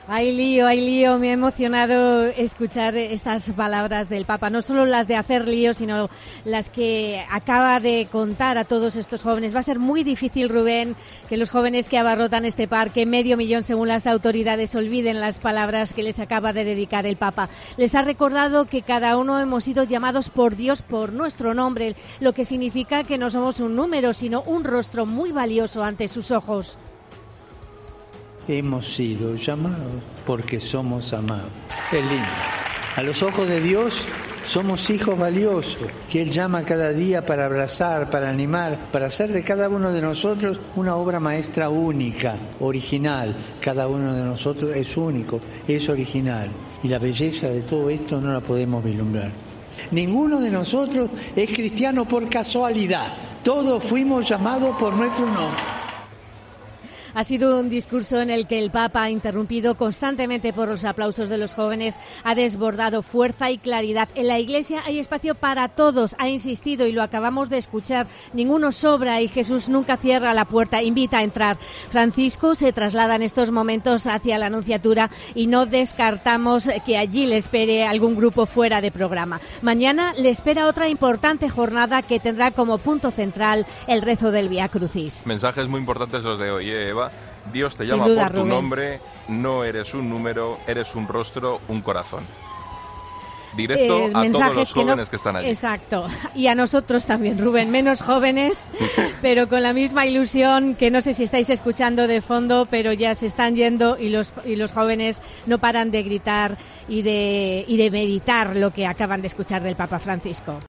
Hay lío, me ha emocionado escuchar estas palabras del Papa, no solo las de hacer lío, sino las que acaba de contar a todos estos jóvenes. Va a ser muy difícil, Rubén, que los jóvenes que abarrotan este parque, 500.000 según las autoridades, olviden las palabras que les acaba de dedicar el Papa. Les ha recordado que cada uno hemos sido llamados por Dios por nuestro nombre, lo que significa que no somos un número, sino un rostro muy valioso ante sus ojos. Hemos sido llamados porque somos amados. Es lindo. A los ojos de Dios somos hijos valiosos, que Él llama cada día para abrazar, para animar, para hacer de cada uno de nosotros una obra maestra única, original. Cada uno de nosotros es único, es original. Y la belleza de todo esto no la podemos vislumbrar. Ninguno de nosotros es cristiano por casualidad. Todos fuimos llamados por nuestro nombre. Ha sido un discurso en el que el Papa, interrumpido constantemente por los aplausos de los jóvenes, ha desbordado fuerza y claridad. En la Iglesia hay espacio para todos, ha insistido, y lo acabamos de escuchar. Ninguno sobra y Jesús nunca cierra la puerta, invita a entrar. Francisco se traslada en estos momentos hacia la Nunciatura y no descartamos que allí le espere algún grupo fuera de programa. Mañana le espera otra importante jornada que tendrá como punto central el rezo del Vía Crucis. Mensajes muy importantes los de hoy, Eva. Dios te llama por tu nombre, no eres un número, eres un rostro, un corazón. Directo a todos los jóvenes que están allí. Exacto. Y a nosotros también, Rubén, menos jóvenes, pero con la misma ilusión, que no sé si estáis escuchando de fondo, pero ya se están yendo y los jóvenes no paran de gritar y de meditar lo que acaban de escuchar del Papa Francisco.